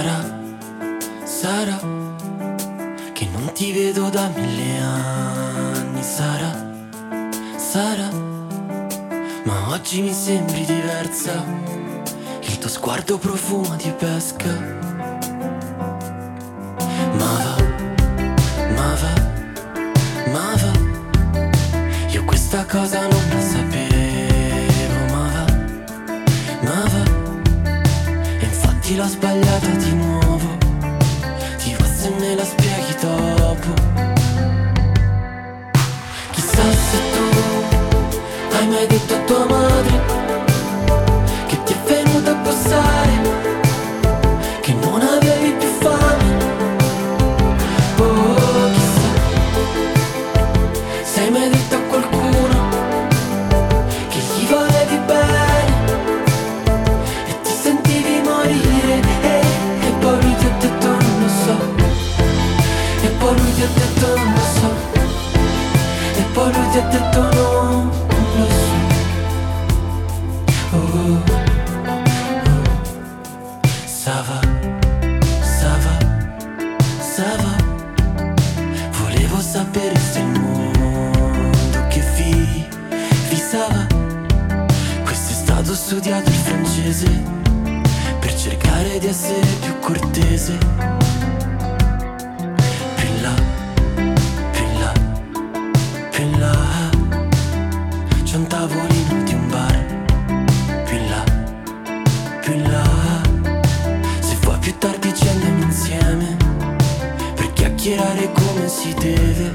Sarà che non ti vedo da 1000 anni. Sarà, ma oggi mi sembri diversa. Il tuo sguardo profuma di pesca. Ma va, io questa cosa non la sapevo. Ma va, e infatti l'ho sbagliata di nuovo. Ti va se me la spieghi dopo. Chissà se tu hai mai detto a tua madre che ti è venuta a passare, che non avevi più fame. Oh, chissà se hai mai detto a qualcuno che gli volevi bene e ti sentivi morire. E poi lui ti ha detto non lo so. E poi lui ti ha detto non lo so. E poi lui ti ha detto no, non lo so. Oh, ça va. Volevo sapere se il mondo che visava. Quest'estate ho studiato il francese per cercare di essere più cortese. Più in là, c'è un tavolino di un bar. Più in là, se vuoi più tardi ci andiamo insieme per chiacchierare come si deve.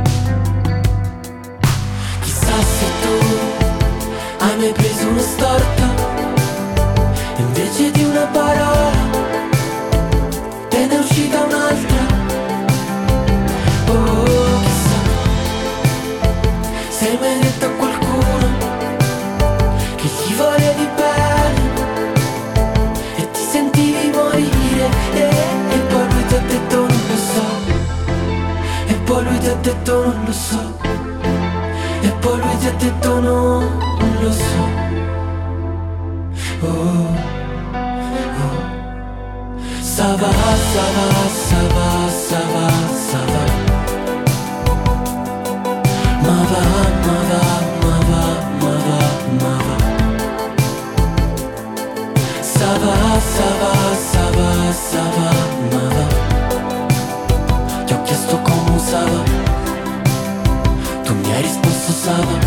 Chissà se tu hai mai preso una storta e invece di una parola te ne è uscita un'altra. Oh, chissà se hai mai detto a qualcuno che gli volevi bene e ti sentivi morire. E poi lui ti ha detto non lo so. E poi lui ti ha detto non lo so. E poi lui ti ha detto no, non lo so. Oh, oh. Ça va. Ma va. Ça va, ma va. Ti ho chiesto come usava, tu mi hai risposto ça va.